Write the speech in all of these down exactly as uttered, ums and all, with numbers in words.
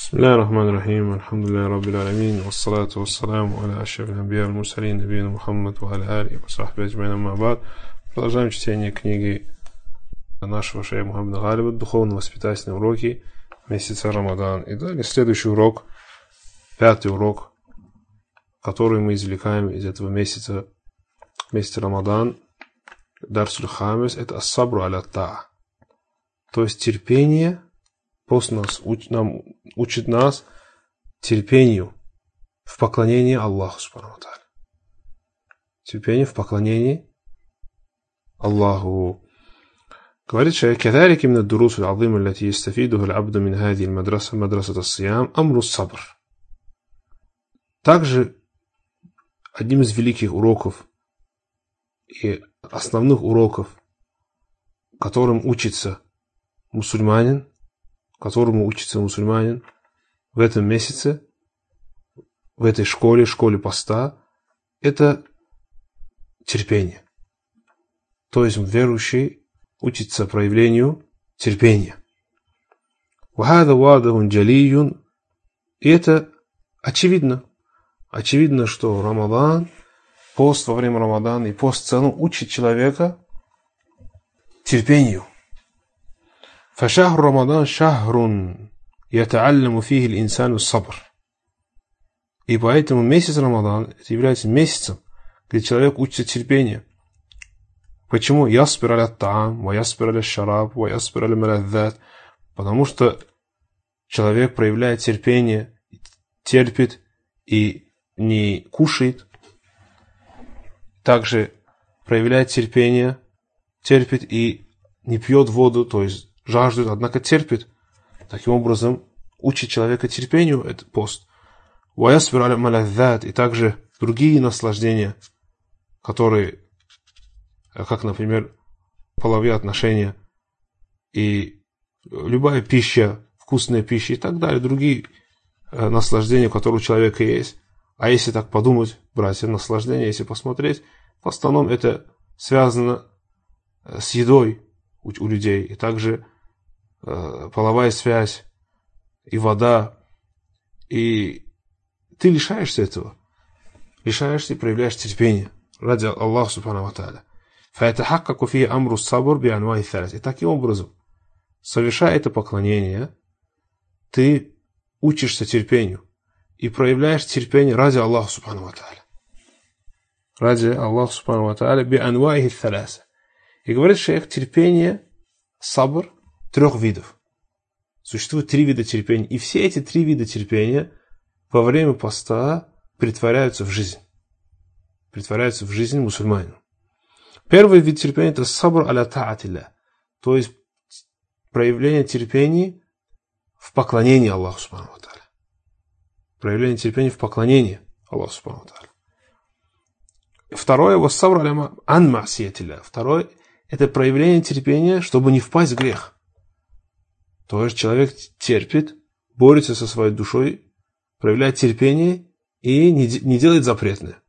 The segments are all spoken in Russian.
بسم الله الرحمن الرحيم الحمد لله رب العالمين والصلاة والسلام على أشرف الأنبياء والمرسلين نبينا محمد وعلى آله وصحبه أجمعين أما بعد. Продолжаем чтение книги нашего шейха Мухаммада Галиба «Духовно-воспитательные уроки месяца Рамадан». И далее следующий урок, пятый урок, который мы извлекаем из этого месяца, месяца Рамадан, Дарсуль Хамис, это ас-сабру аля таа, то есть терпение. Пост нас, уч, нам, учит нас терпению в поклонении Аллаху субхану ва тааля. Терпение в поклонении Аллаху. Говорит шейх: «Кадалик именно дурус аль-азим, аллати ястафидуху аль-абду мин хади аль-мадраса, мадрасат ас-сиям, амру ас-сабр». Также одним из великих уроков и основных уроков, которым учится мусульманин, которому учится мусульманин в этом месяце, в этой школе, школе поста, это терпение. То есть верующий учится проявлению терпения. И это очевидно. Очевидно, что Рамадан, пост во время Рамадана и пост в целом учит человека терпению. فشهر رمضان شهر يتعلم فيه الإنسان الصبر. И поэтому месяц Рамадан это является месяцем, где человек учится терпению. Почему? Яспир аля таам, ва яспир аля шараб, ва яспир аля маладзат. Потому что человек проявляет терпение, терпит и не кушает. Также проявляет терпение, терпит и не пьет воду, то есть жаждет, однако терпит. Таким образом, учит человека терпению этот пост. И также другие наслаждения, которые, как, например, половые отношения и любая пища, вкусная пища и так далее, другие наслаждения, которые у человека есть. А если так подумать, братья, наслаждения, если посмотреть, в основном это связано с едой у, у людей. И также половая связь и вода, и ты лишаешься этого, лишаешься и проявляешь терпение ради Аллаха субхану ва тааля. И таким образом, совершая это поклонение, ты учишься терпению и проявляешь терпение ради Аллаха субхану ва тааля, ради Аллаха субхану ва тааля би анваихи тhalasa. И говорит шейх, терпение, сабр, трех видов. Существует три вида терпения. И все эти три вида терпения во время поста притворяются в жизнь. Притворяются в жизнь мусульманина. Первый вид терпения это сабр аля таатилля. То есть проявление терпения в поклонении Аллаху субхану ва тааля. Проявление терпения в поклонении Аллаху субхану ва тааля. Второе вассабр аля ан ма'сиятилля. Второе это проявление терпения, чтобы не впасть в грех. То есть человек терпит, борется со своей душой, проявляет терпение и не, не делает запретное.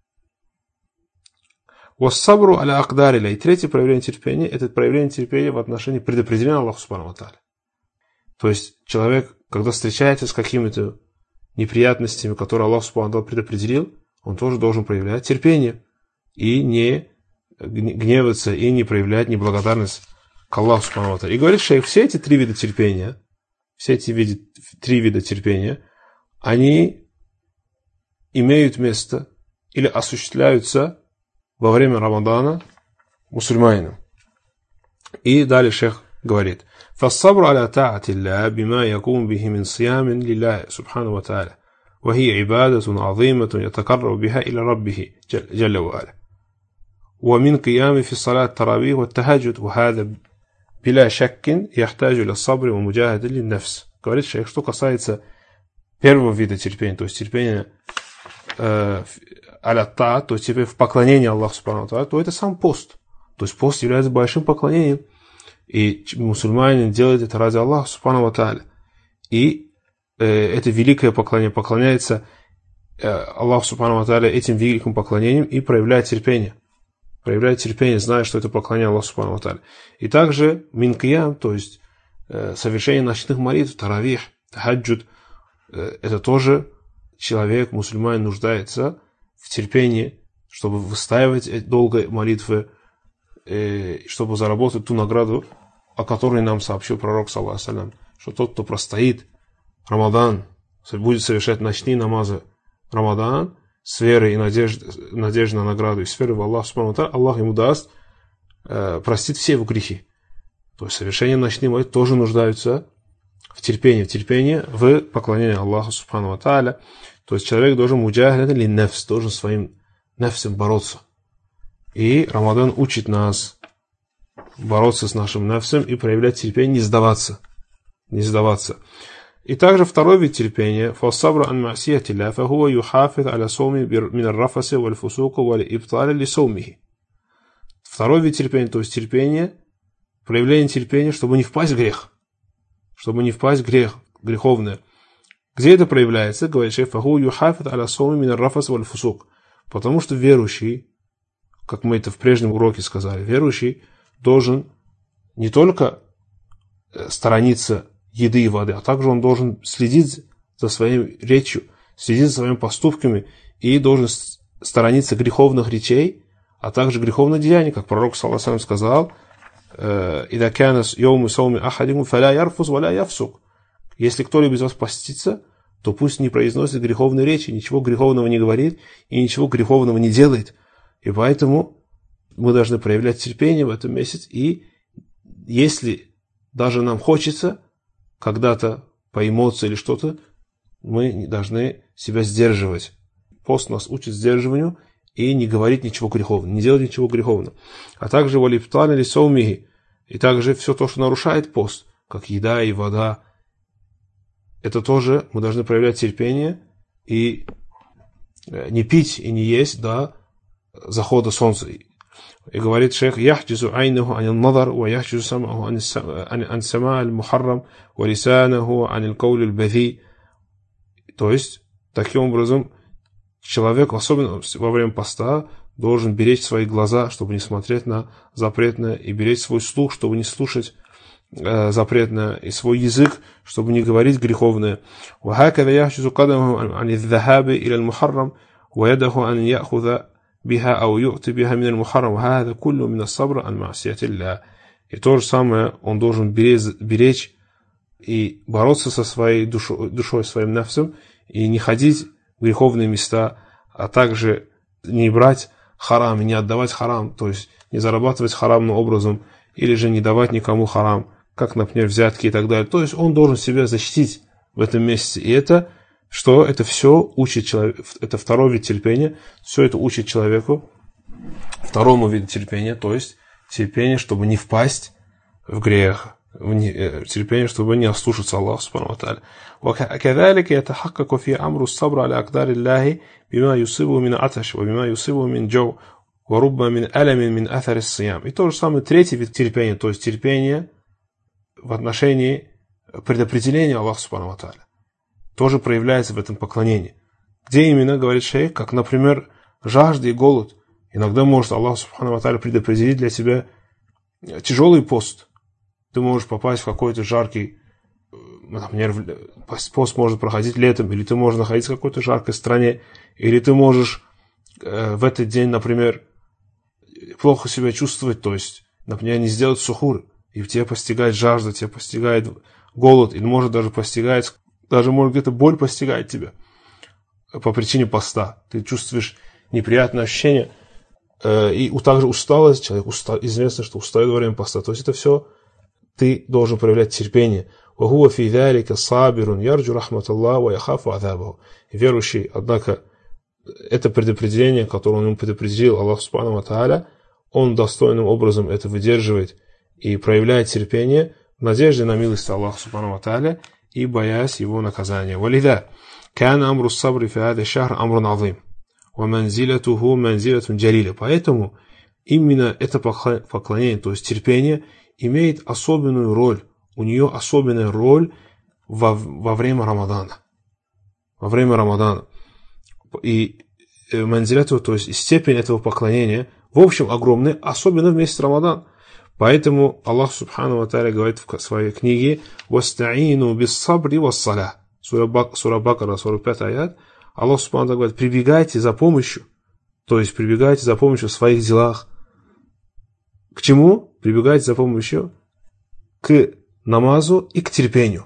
Вассабру аля акдарилля. И третье проявление терпения это проявление терпения в отношении предопределения Аллаха субхану ва тааля. То есть человек, когда встречается с какими-то неприятностями, которые Аллах субхану ва тааля предопределил, он тоже должен проявлять терпение и не гневаться и не проявлять неблагодарность к Аллаху субхану ва тааля. И говорит шейх, все эти три вида терпения, все эти виды, три вида терпения, они имеют место или осуществляются во время Рамадана мусульманином. И далее шейх говорит: فالصبر على طاعة الله بما يقوم به من صيام لله سبحانه وتعالى وهي عبادة عظيمة يتقرب بها إلى ربه جل وعلا ومن قيام في صلاة التراويح والتهجد وهذا بلا شك يحتاج إلى الصبر ومجاهدة للنفس. Говорит шейх, что касается первого вида терпения, то есть терпения аля та, то есть терпения в поклонении Аллаху субхану ва тааля, то это сам пост. То есть пост является большим поклонением. И мусульманин делает это ради Аллаха субхану ва тааля. И э, это великое поклонение поклоняется э, Аллаху субхану ва тааля этим великим поклонением и проявляет терпение. Проявляет терпение, зная, что это поклонение Аллаху субхану ва тааля. И также мин киям, то есть э, совершение ночных молитв, таравих, тахаджуд, это тоже человек, мусульманин, нуждается в терпении, чтобы выстаивать долго молитвы, чтобы заработать ту награду, о которой нам сообщил пророк, саллаллаху алейхи ва саллям, что тот, кто простоит Рамадан, будет совершать ночные намазы Рамадан с верой и надеждой, надеждой на награду и с верой в Аллаха субхану ва тааля, Аллах ему даст, э, простит все его грехи. То есть совершение ночных молитв тоже нуждаются в терпении, в терпении, в поклонении Аллаху субхану ва тааля. То есть человек должен муджахид ли нефс, должен своим нефсом бороться. И Рамадан учит нас бороться с нашим нефсом и проявлять терпение, не сдаваться. Не сдаваться. И также второй вид терпения, фассабру ан ма'сиятилля, фахуа юхафид аля сауми мин ар-рафаси валь фусуку валь ибтали ли саумихи. Второй вид терпения, то есть терпение, проявление терпения, чтобы не впасть в грех. Чтобы не впасть в грех, греховное. Где это проявляется? Говорит шейх, фахуа юхафид аля сауми мин ар-рафаси валь фусук. Потому что верующий, как мы это в прежнем уроке сказали, верующий должен не только сторониться еды и воды, а также он должен следить за своей речью, следить за своими поступками и должен сторониться греховных речей, а также греховных деяний, как пророк саллаллаху алейхи ва саллям сказал: «Ида кана йоуму сауми ахадикум фаля ярфус валя яфсук». Если кто-либо из вас постится, то пусть не произносит греховные речи, ничего греховного не говорит и ничего греховного не делает. И поэтому мы должны проявлять терпение в этом месяце, и если даже нам хочется когда-то по эмоции или что-то, мы должны себя сдерживать. Пост нас учит сдерживанию и не говорить ничего греховного, не делать ничего греховного. А также валиптан или саумихи, и также все то, что нарушает пост, как еда и вода, это тоже мы должны проявлять терпение и не пить и не есть до захода солнца. И говорит шейх: яхджизу айнаху анил надар, ва яхджизу самаху ан сама аль-мухаррам, ва лисанаху анил каули аль-бази. То есть, таким образом, человек, особенно во время поста, должен беречь свои глаза, чтобы не смотреть на запретное, и беречь свой слух, чтобы не слушать э, запретное, и свой язык, чтобы не говорить греховное. Ва хакада яхджизу кадамаху ан ил-захаби иля аль-мухаррам, ва ядаху ан яхуда биха ау ю'ти биха мин аль-мухаррам, ва хада куллу мин ас-сабр ан ма'сиятилля. И то же самое он должен беречь, беречь и бороться со своей душой, душой своим нафсом, и не ходить в греховные места, а также не брать харам, и не отдавать харам, то есть не зарабатывать харамным образом, или же не давать никому харам, как, например, взятки и так далее. То есть он должен себя защитить в этом месяце. И это что? Это все учит человека, это второй вид терпения, все это учит человеку второму виду терпения, то есть терпение, чтобы не впасть в грех, терпение, чтобы не ослушаться Аллаха субхану ва тааля. وكذلك يتحقق في أمر الصبر على أقدار الله بما يصيبه من عطش وبما يصيبه من جوع وربما من ألم من أثر الصيام. И то же самое третий вид терпения, то есть терпение в отношении предопределения Аллаха субхану ва тааля, тоже проявляется в этом поклонении. Где именно, говорит шейх, как, например, жажда и голод. Иногда может Аллах субхану ва тааля предопределить для тебя тяжелый пост. Ты можешь попасть в какой-то жаркий, например, пост может проходить летом, или ты можешь находиться в какой-то жаркой стране, или ты можешь э, в этот день, например, плохо себя чувствовать, то есть, например, не сделать сухур, и тебя постигает жажда, тебя постигает голод, или может даже постигать, даже может где-то боль постигает тебя по причине поста. Ты чувствуешь неприятное ощущение, э, и также усталость, человек уста, известно, что устает во время поста, то есть это все ты должен проявлять терпение. Верующий, однако, это предопределение, которое он ему предопределил Аллах субхану ва тааля, он достойным образом это выдерживает и проявляет терпение в надежде на милость Аллаха субхану ва тааля и боясь его наказания. وَلِذَا كَانَ أَمْرُ الصَّبْرِ فِي هَذَا الشَّهْرِ أَمْرٌ عَظِيمٌ وَمَنْزِلَتُهُ مَنْزِلَةٌ جَلِيلَةٌ. Поэтому именно это поклонение, то есть терпение, имеет особенную роль, у нее особенная роль во, во время Рамадана. Во время Рамадана. И манзиляту, то есть степень этого поклонения, в общем, огромная, особенно в месяц Рамадан. Поэтому Аллах субхану ва тааля говорит в своей книге: «Вастаину бис-сабри вас-саля». сура, Бак, сура Бакара, сорок пятый аят, Аллах Субхану ва Тааля говорит, прибегайте за помощью, то есть прибегайте за помощью в своих делах. К чему? Прибегайте за помощью к намазу и к терпению.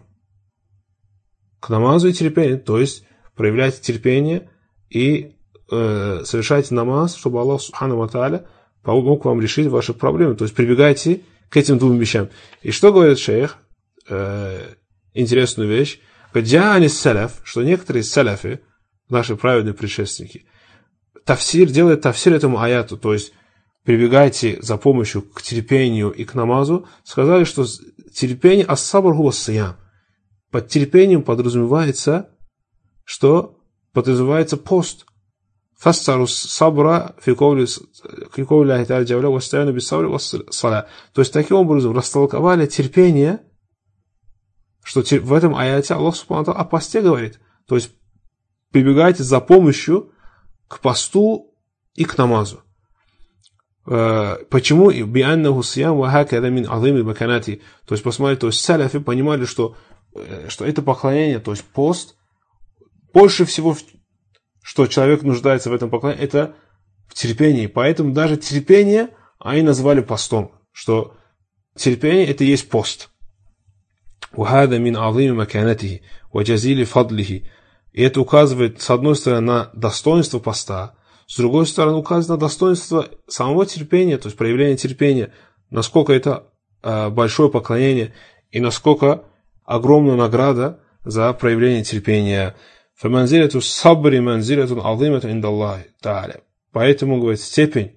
К намазу и терпению, то есть проявляйте терпение и э, совершайте намаз, чтобы Аллах Субхану ва Тааля помог вам решить ваши проблемы. То есть прибегайте к этим двум вещам. И что говорит шейх? Э, интересную вещь. Джаани салаф, что некоторые салафы, наши праведные предшественники, тафсир делает тафсир этому аяту, то есть прибегайте за помощью к терпению и к намазу, сказали, что терпение ас-сабр хуа ас-сиям. Под терпением подразумевается, что подразумевается пост. Фассару сабра фи каули Аллахи та'аля джалля васта'ину бис-сабри вас-саля. То есть таким образом растолковали терпение, что в этом аяте Аллах Субхану ва Тааля о посте говорит. То есть прибегайте за помощью к посту и к намазу. Почему? Би'аннаху сиям ва хакада мин азими маканати. То есть посмотрите, то есть салафи понимали, что что это поклонение, то есть пост, больше всего, что человек нуждается в этом поклонении, это в терпении. Поэтому даже терпение они назвали постом, что терпение это и есть пост. وَهَذَا مِنْ عَظِيمِ مَكَانَتِهِ وَجَزِيلِ فَضْلِهِ. И это указывает, с одной стороны, на достоинство поста, с другой стороны, указывает на достоинство самого терпения, то есть проявление терпения, насколько это э, большое поклонение и насколько огромная награда за проявление терпения. فَمَنْزِلَةُ الصَّبْرِ مَنْزِلَةٌ عَظِيمَةٌ عِنْدَ اللَّهِ تَعَالَى. Поэтому, говорит, степень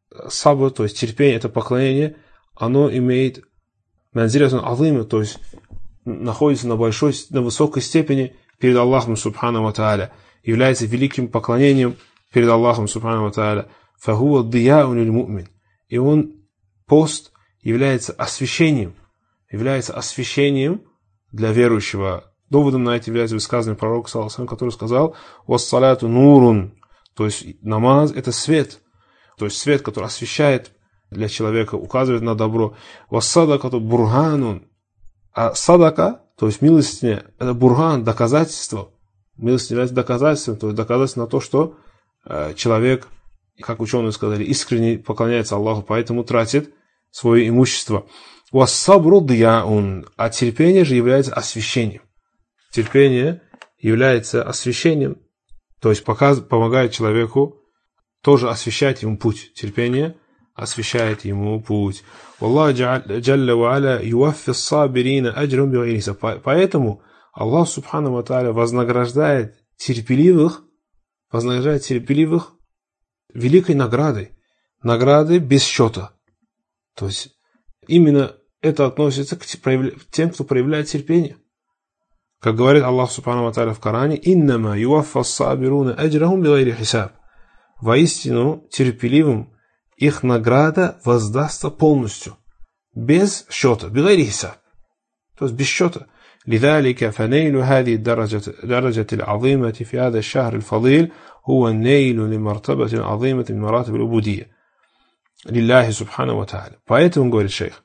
сабр, то есть терпение, это поклонение, оно имеет манзилятун азима, то есть находится на большой, на высокой степени перед Аллахом Субхану ва Тааля, является великим поклонением перед Аллахом Субхану ва Тааля. Фахуа дияун лиль му'мин. И он, пост, является освящением, является освящением для верующего. Доводом на это является высказывание пророка, который сказал: «Вассаляту нурун», то есть намаз это свет, то есть свет, который освещает для человека, указывает на добро. «Вассадакату бурганун», а садака, то есть милостиня, это бурган, доказательство. Милостиня является доказательством, то есть доказательство на то, что э, человек, как ученые сказали, искренне поклоняется Аллаху, поэтому тратит свое имущество. «Вассабру дияун», а терпение же является освящением. Терпение является освящением, то есть показ, помогает человеку тоже освещать ему путь. Терпение освещает ему путь. Аллах джалля ва аля юаффи ссабирина аджрум бигайри хисаб. Поэтому Аллах Субхану ва Тааля вознаграждает терпеливых, вознаграждает терпеливых великой наградой, наградой без счета. То есть именно это относится к тем, кто проявляет терпение. Как говорит Аллах Субхану ва Тааля в Коране: «Иннама юаффа ссабируна аджрахум бигайри хисаб». Воистину терпеливым их награда воздастся полностью, без счета, бигайри хисаб, то есть без счета. لذلك فنيل هذه الدرجة درجة العظيمة في هذا الشهر الفضيل هو النيل لمرتبة عظيمة من مراتب العبودية لله سبحانه وتعالى. Поэтому, говорит шейх,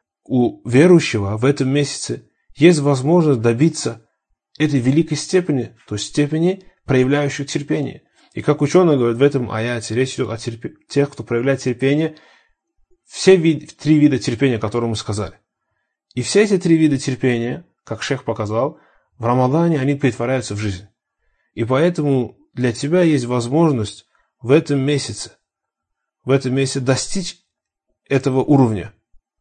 у верующего в этом месяце есть возможность добиться этой великой степени, то есть степени, проявляющей терпение. И как ученые говорят, в этом аяте речь идет о терп... тех, кто проявляет терпение, все вид... три вида терпения, которые мы сказали. И все эти три вида терпения, как шейх показал, в Рамадане они претворяются в жизнь. И поэтому для тебя есть возможность в этом месяце, в этом месяце достичь этого уровня.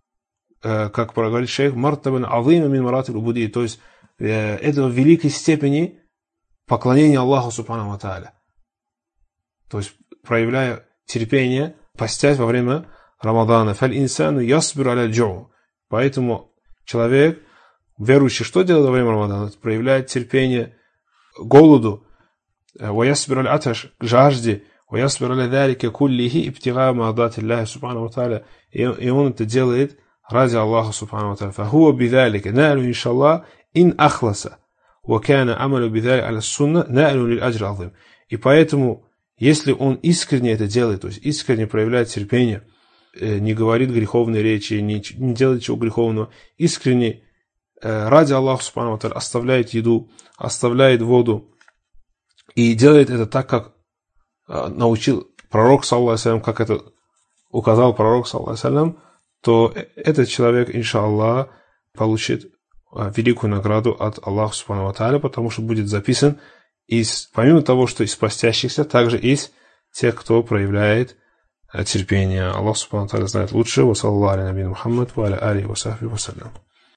Как проговорит шейх, мартабан азима мин маратиб убуди, то есть этого великой степени поклонения Аллаху Субхану ва Тааля. То есть проявляя терпение, постясь во время Рамадана. Фаль инсану ясбир аля джоу. Поэтому человек, верующий, что делает во время Рамадана? Проявляет терпение голоду. Ва ясбир аля аташ, жажде. Ва ясбир аля далика куллихи ибтига ма'дати Аллахи Субхану ва Тааля. И он это делает ради Аллаха Субхану ва Тааля. Фахуа бидалика налю иншаллах ин ахласа. Ва кана амалу бидалика аля сунна налю лиль аджр азим. И поэтому, если он искренне это делает, то есть искренне проявляет терпение, не говорит греховной речи, не, не делает чего греховного, искренне ради Аллаха Субхану ва Тааля оставляет еду, оставляет воду и делает это так, как научил пророк, саллаллаху алейхи ва саллям, как это указал пророк, саллаллаху алейхи ва саллям, то этот человек, иншаллах, получит великую награду от Аллаха Субхану ва Тааля, потому что будет записан из, помимо того, что из постящихся, также из тех, кто проявляет терпение. Аллах Субхану ва Тааля знает лучше. Ва саллаллаху аля набийина Мухаммад ва аля алихи ва сахбихи ва саллям.